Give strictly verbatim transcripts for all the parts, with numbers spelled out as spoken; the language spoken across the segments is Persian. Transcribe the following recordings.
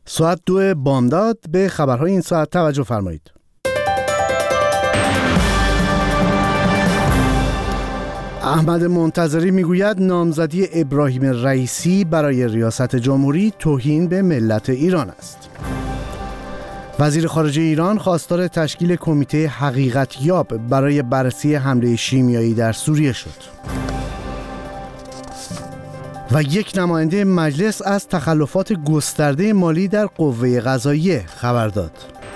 ساعت دو بامداد. به خبرهای این ساعت توجه فرمایید. احمد منتظری میگوید نامزدی ابراهیم رئیسی برای ریاست جمهوری توهین به ملت ایران است. وزیر خارجه ایران خواستار تشکیل کمیته حقیقت یاب برای بررسی حمله شیمیایی در سوریه شد. و یک نماینده مجلس از تخلفات گسترده مالی در قوه قضاییه خبر داد.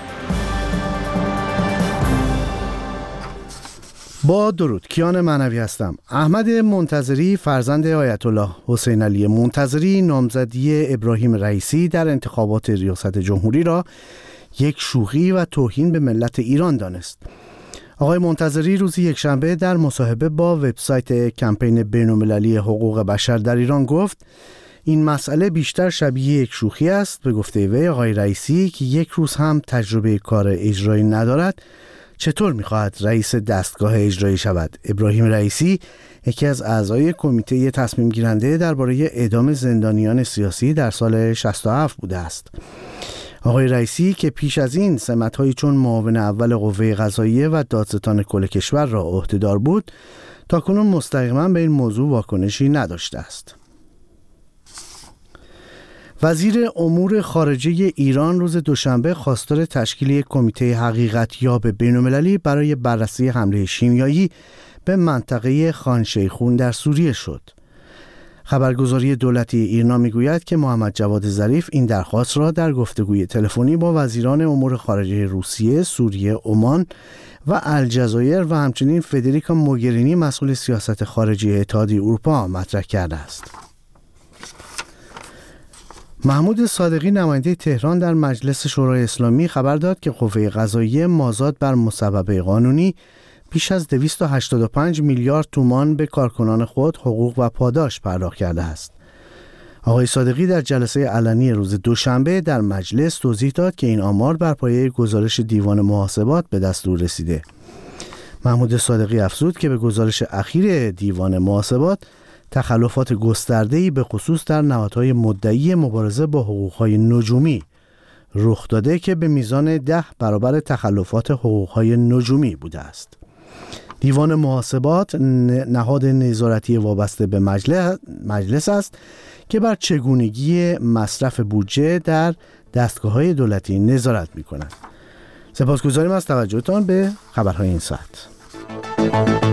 با درود، کیان معنوی هستم. احمد منتظری فرزند آیت الله حسین علی منتظری نامزدی ابراهیم رئیسی در انتخابات ریاست جمهوری را یک شوخی و توهین به ملت ایران دانست. آقای منتظری روز یکشنبه در مصاحبه با وبسایت کمپین بین‌المللی حقوق بشر در ایران گفت این مسئله بیشتر شبیه یک شوخی است. به گفته وی آقای رئیسی که یک روز هم تجربه کار اجرایی ندارد چطور می‌خواهد رئیس دستگاه اجرایی شود؟ ابراهیم رئیسی یکی از اعضای کمیته تصمیم گیرنده درباره اعدام زندانیان سیاسی در سال شصت و هفت بوده است. آقای رئیسی که پیش از این سمت‌هایی چون معاون اول قوه قضاییه و دادستان کل کشور را عهده‌دار بود، تاکنون مستقیما به این موضوع واکنشی نداشته است. وزیر امور خارجه ایران روز دوشنبه خواستار تشکیل یک کمیته حقیقت یاب بین‌المللی برای بررسی حمله شیمیایی به منطقه خان شیخون در سوریه شد. خبرگزاری دولتی ایرنا میگوید که محمد جواد ظریف این درخواست را در گفتگوی تلفنی با وزیران امور خارجه روسیه، سوریه، عمان و الجزایر و همچنین فدریکا موگرینی مسئول سیاست خارجی اتحادیه اروپا مطرح کرده است. محمود صادقی نماینده تهران در مجلس شورای اسلامی خبر داد که قوه قضاییه مازاد بر مسببه قانونی بیش از دویست و هشتاد و پنج میلیارد تومان به کارکنان خود حقوق و پاداش پرداخت کرده است. آقای صادقی در جلسه علنی روز دوشنبه در مجلس توضیح داد که این آمار بر پایه گزارش دیوان محاسبات به دستور رسیده. محمود صادقی افزود که به گزارش اخیر دیوان محاسبات تخلفات گسترده‌ای به خصوص در نهادهای مدعی مبارزه با حقوق‌های نجومی رخ داده که به میزان ده برابر تخلفات حقوق‌های نجومی بوده است. دیوان محاسبات نهاد نظارتی وابسته به مجلس است که بر چگونگی مصرف بودجه در دستگاه‌های دولتی نظارت می‌کند. سپاسگزاریم از توجهتان به خبرهای این ساعت.